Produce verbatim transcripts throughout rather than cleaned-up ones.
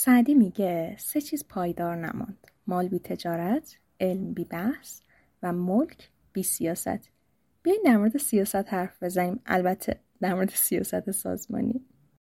سعدی میگه سه چیز پایدار نماند: مال بی تجارت، علم بی بحث و ملک بی سیاست. بیاین در مورد سیاست حرف بزنیم، البته در مورد سیاست سازمانی.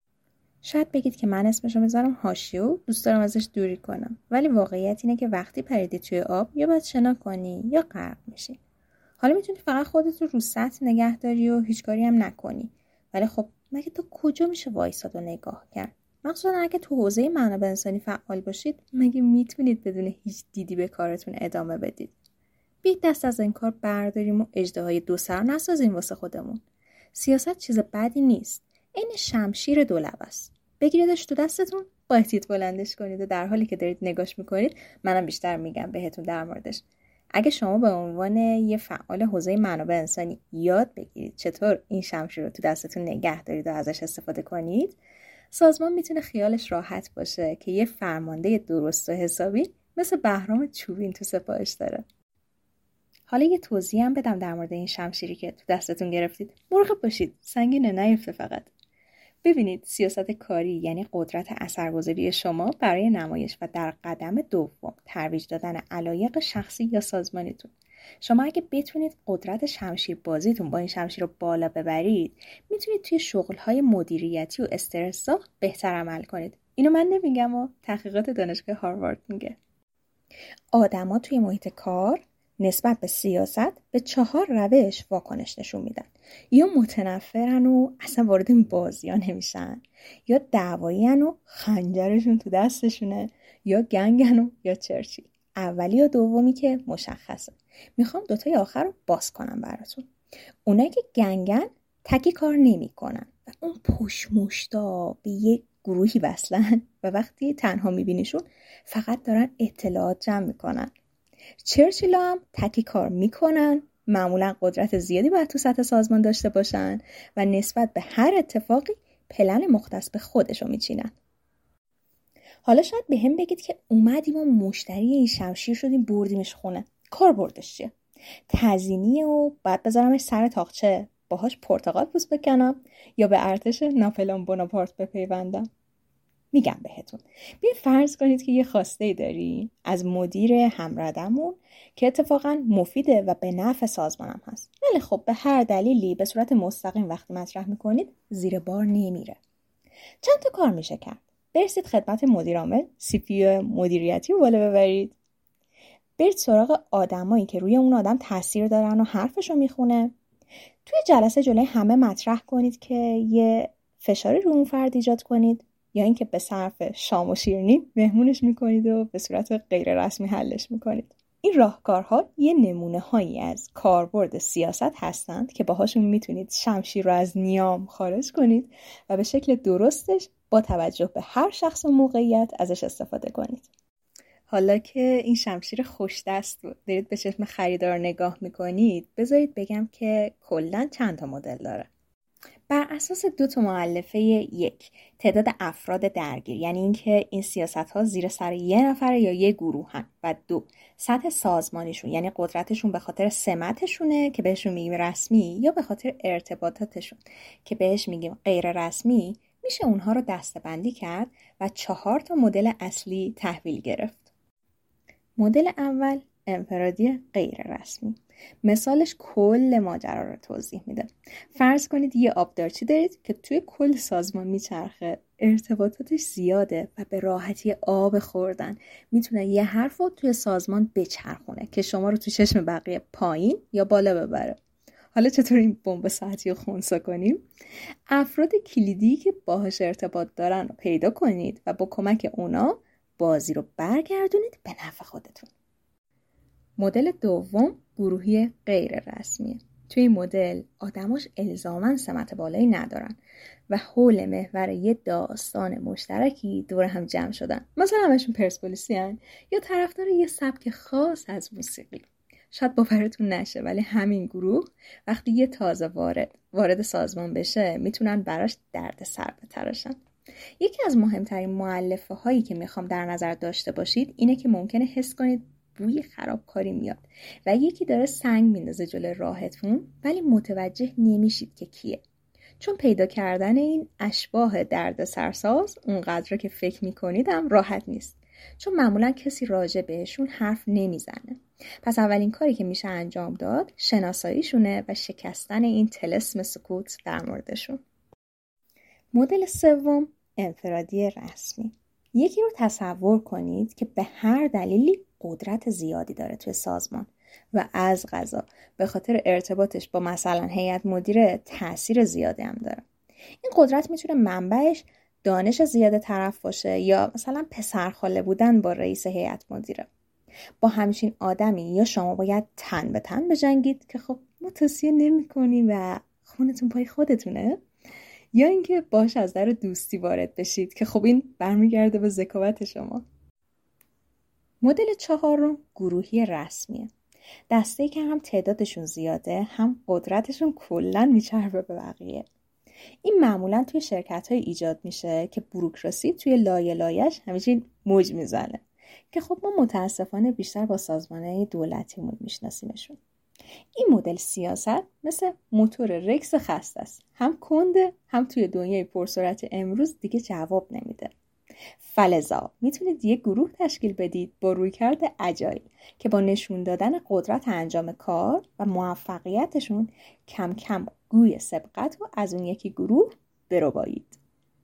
شاید بگید که من اسمشو میذارم حاشیه و دوست دارم ازش دوری کنم، ولی واقعیت اینه که وقتی پریدی توی آب یا باید شنا کنی یا غرق میشی. حالا میتونی فقط خودت رو رو سطح نگه داری و هیچ کاری هم نکنی، ولی خب مگه تا کجا میشه وایساد و نگاه کرد؟ مخصوصا اگه تو حوزه منابع انسانی فعال باشید، مگه میتونید بدون هیچ دیدی به کارتون ادامه بدید؟ بیایید دست از این کار برداریم و اژدهای دو سر نسازیم واسه خودمون. سیاست چیز بدی نیست، این شمشیر دولب است. بگیریدش تو دستتون، باید بلندش کنید و در حالی که دارید نگاش میکنید، منم بیشتر میگم بهتون در موردش. اگه شما به عنوان یه فعال حوزه منابع انسانی یاد بگیرید چطور این شمشیر رو تو دستتون نگه دارید و ازش استفاده کنید، سازمان میتونه خیالش راحت باشه که یه فرمانده درست و حسابی مثل بهرام چوبین تو سپاهش داره. حالا یه توضیح هم بدم در مورد این شمشیری که تو دستتون گرفتید. مراقب باشید سنگینه نیفته. فقط ببینید، سیاست کاری یعنی قدرت اثرگذاری شما برای نمایش و در قدم دوم ترویج دادن علایق شخصی یا سازمانیتون. شما اگه بتونید قدرت شمشیر بازیتون با این شمشیر رو بالا ببرید، میتونید توی شغل‌های مدیریتی و استرس‌زا بهتر عمل کنید. اینو من نمیگم و تحقیقات دانشگاه هاروارد میگه. آدما توی محیط کار نسبت به سیاست به چهار روش واکنش نشون میدن. یا متنفرن و اصلا وارد این بازی ها نمیشن، یا دعوایین و خنجرشون تو دستشونه، یا گنگن و یا چرچی. اولی یا دومی که مشخصه. میخوام دوتای آخر رو باز کنم براتون. اونایی که گنگن تکی کار نمی کنن و اون پشمشتا به یک گروهی وصلن و وقتی تنها میبینیشون فقط دارن اطلاعات جمع میکنن. چرچیلا هم تکی کار میکنن، معمولا قدرت زیادی باید تو سطح سازمان داشته باشن و نسبت به هر اتفاقی پلن مختص به خودشو میچینن. حالا شاید به هم بگید که اومدیم و مشتری این شمشیر شدیم بردیمش خونه. کار بردش چیه؟ تزیینیه و باید بذارمش سر تاقچه باهاش پرتقال پوست بکنم یا به ارتش ناپلئون بوناپارت بپیوندم؟ میگم بهتون، بیاید فرض کنید که یه خواسته داریم از مدیر همردمون که اتفاقا مفیده و به نفع سازمانم هست، ولی خب به هر دلیلی به صورت مستقیم وقتی مطرح میکنید زیر بار نمیره. چند تا کار میشه کرد. برسید خدمت مدیر عامل، سی پی یو مدیریتی رو بالا ببرید. برید سراغ آدمایی که روی اون آدم تاثیر دارن و حرفشو میخونه. توی جلسه جلوی همه مطرح کنید که یه فشاری رو اون فرد ایجاد کنید، یا اینکه به صرف شام و شیرینی مهمونش میکنید و به صورت غیر رسمی حلش میکنید. این راهکارها یه نمونه هایی از کاربرد سیاست هستند که باهاشون میتونید شمشیر رو از نیام خارج کنید و به شکل درستش با توجه به هر شخص و موقعیت ازش استفاده کنید. حالا که این شمشیر خوش دست رو دارید به چشم خریدار نگاه میکنید، بذارید بگم که کلاً چند تا مدل داره. بر اساس دو تا مؤلفه، یک تعداد افراد درگیر، یعنی اینکه این سیاست‌ها زیر سر یه نفر یا یه گروهن، و دو سطح سازمانیشون، یعنی قدرتشون به خاطر سمتشونه که بهشون میگیم رسمی یا به خاطر ارتباطاتشون که بهش میگیم غیر رسمی. میشه اونها رو دسته‌بندی کرد و چهار تا مدل اصلی تحویل گرفت. مدل اول انفرادی غیر رسمی. مثالش کل ماجرا رو توضیح میده. فرض کنید یه آبدارچی دارید که توی کل سازمان میچرخه، ارتباطاتش زیاده و به راحتی آب خوردن میتونه یه حرف رو توی سازمان بچرخونه که شما رو توی چشم بقیه پایین یا بالا ببره. حالا چطور این بمب ساعتی رو خنثی کنیم؟ افراد کلیدی که باهاش ارتباط دارن رو پیدا کنید و با کمک اونا بازی رو برگردونید به نفع خودتون. مدل دوم گروهی غیر رسمیه. توی این مدل آدماش الزاماً سمت بالایی ندارن و حول محور یه داستان مشترکی دور هم جمع شدن. مثلا همشون پرسپولیسی هن یا طرفدار یه سبک خاص از موسیقی. شاید باورتون نشه ولی همین گروه وقتی یه تازه وارد وارد سازمان بشه میتونن براش درد سر بتراشن. یکی از مهمترین مؤلفه هایی که میخوام در نظر داشته باشید اینه که ممکنه حس کنید بوی خرابکاری میاد و یکی داره سنگ میندازه جلوی راهتون ولی متوجه نمیشید که کیه، چون پیدا کردن این اشباح درد سرساز اونقدر که فکر میکنیدم راحت نیست، چون معمولا کسی راجع بهشون حرف نمیزنه. پس اولین کاری که میشه انجام داد شناساییشونه و شکستن این طلسم سکوت در موردشون. مدل سوم، انفرادی رسمی. یکی رو تصور کنید که به هر دلیلی قدرت زیادی داره توی سازمان و از قضا به خاطر ارتباطش با مثلا هیئت مدیره تأثیر زیادی هم داره. این قدرت میتونه منبعش دانش زیاده طرف باشه یا مثلا پسرخاله بودن با رئیس هیئت مدیره. با همچین آدمی یا شما باید تن به تن بجنگید که خب ما توصیه نمی کنیم و خونتون پای خودتونه، یا اینکه باش از در دوستی وارد بشید که خب این برمیگرده به ذکاوت شما. مدل چهارم گروهی رسمیه. دسته‌ای که هم تعدادشون زیاده هم قدرتشون کلاً میچربه به بقیه. این معمولاً توی شرکت‌های ایجاد میشه که بوروکراسی توی لایه لایه‌اش همیشه موج میزنه که خب ما متاسفانه بیشتر با سازمان‌های دولتیمون میشناسیمشون. این مدل سیاست مثل موتور رکس خسته است، هم کنده هم توی دنیای پرسرعت امروز دیگه جواب نمیده. فلزا میتونید یک گروه تشکیل بدید با رویکرد اجایل که با نشون دادن قدرت انجام کار و موفقیتشون کم کم گوی سبقت رو از اون یکی گروه بربایید.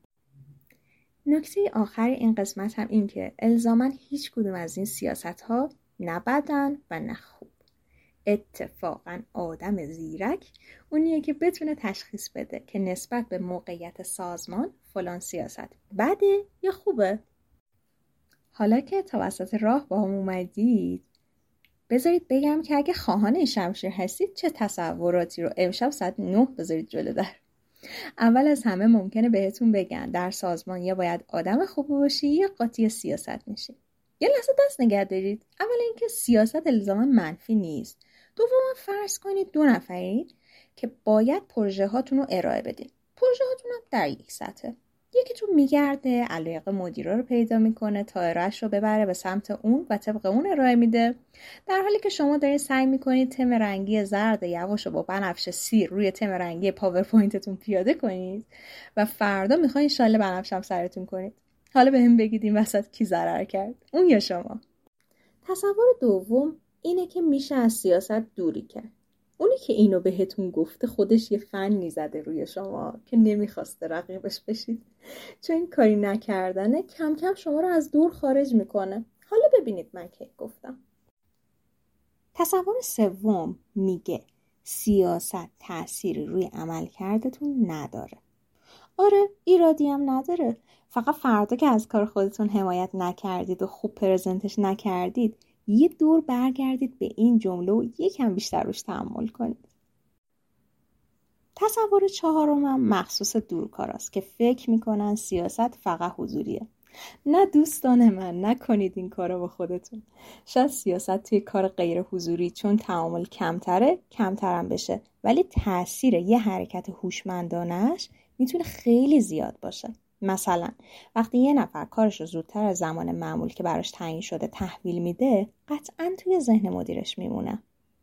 نکته آخر این قسمت هم این که الزاماً هیچ کدوم از این سیاست ها نه بدن و نه خوب. اتفاقاً آدم زیرک اونیه که بتونه تشخیص بده که نسبت به موقعیت سازمان فلان سیاست بده یا خوبه. حالا که تا وسط راه با هم اومدید، بذارید بگم که اگه خواهان این شمشیر هستید چه تصوراتی رو امشب ساعت نه بذارید جلو در. اول از همه ممکنه بهتون بگن در سازمان یا باید آدم خوب باشی یا قاطی سیاست میشی. یه لحظه دست نگه دارید. اول اینکه سیاست الزاما منفی نیست. دوما فرض کنید دو نفرید که باید پروژه هاتون رو ارائه بدید. پروژه هاتون هم در یک سطحه. یکیتون میگرده علایق مدیرا رو پیدا میکنه تا ارائهش رو ببره به سمت اون و طبق اون ارائه میده، در حالی که شما دارید سعی میکنید تم رنگی زرد یواش رو با بنفش سیر روی تم رنگی پاورپوینتتون پیاده کنید و فردا میخواین انشالله بنفش هم سرتون کنید. حالا به هم بگید این وسط کی ضرر کرد، اون یا شما؟ تصور دوم اینه که میشه از سیاست دوری کرد. اونی که اینو بهتون گفته خودش یه فنی زده روی شما که نمیخواسته رقیبش بشید، چون این کاری نکردنه کم کم شما رو از دور خارج میکنه. حالا ببینید من که گفتم. تصور سوم میگه سیاست تأثیری روی عملکردتون نداره. آره، ایرادی هم نداره. فقط فردا که از کار خودتون حمایت نکردید و خوب پرزنتش نکردید، یه دور برگردید به این جمله و یکم بیشتر روش تأمل کنید. تصور چهارمم مخصوص دورکاراست که فکر میکنن سیاست فقط حضوریه. نه دوستان من، نکنید این کارو با خودتون. شاید سیاست توی کار غیر حضوری چون تعامل کمتره کمترم بشه، ولی تأثیر یه حرکت هوشمندانش میتونه خیلی زیاد باشه. مثلا وقتی یه نفر کارش رو زودتر از زمان معمول که براش تعیین شده تحویل میده، قطعاً توی ذهن مدیرش میمونه.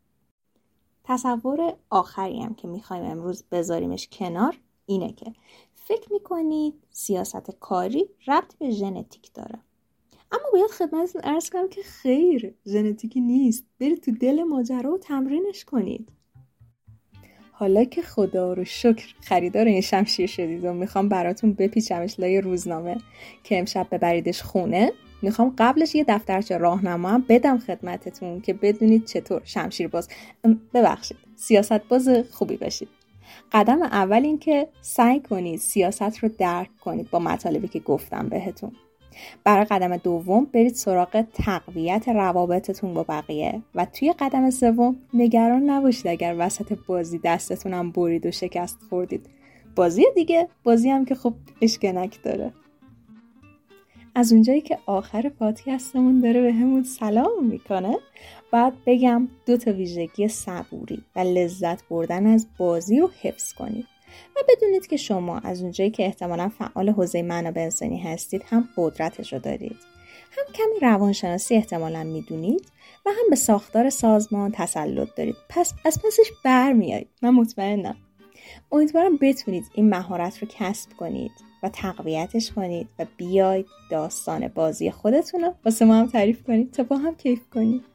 تصور آخری هم که میخوایم امروز بذاریمش کنار اینه که فکر میکنید سیاست کاری ربط به ژنتیک داره. اما باید خدمتتون عرض کنم که خیر، ژنتیکی نیست. برید تو دل ماجرا و تمرینش کنید. حالا که خدا رو شکر خریدار این شمشیر شدید و میخوام براتون بپیچمش لای روزنامه که امشب ببریدش خونه، میخوام قبلش یه دفترچه راهنما هم بدم خدمتتون که بدونید چطور شمشیر باز ببخشید سیاست باز خوبی بشید. قدم اول این که سعی کنید سیاست رو درک کنید با مطالبی که گفتم بهتون. برای قدم دوم برید سراغ تقویت روابطتون با بقیه و توی قدم سوم نگران نباشید اگر وسط بازی دستتون هم برید و شکست خوردید. بازی دیگه، بازی هم که خب اشکنک داره. از اونجایی که آخر پادکستمون داره به همون سلام میکنه، باید بگم دو تا ویژگی صبوری و لذت بردن از بازی رو حفظ کنید و بدونید که شما از اونجایی که احتمالاً فعال حوزه منابع انسانی هستید هم قدرتش رو دارید، هم کمی روانشناسی احتمالاً میدونید و هم به ساختار سازمان تسلط دارید. پس از پسش برمیایید، من مطمئنم. امیدوارم بتونید این مهارت رو کسب کنید و تقویتش کنید و بیاید داستان بازی خودتون رو واسه ما هم تعریف کنید تا با هم کیف کنید.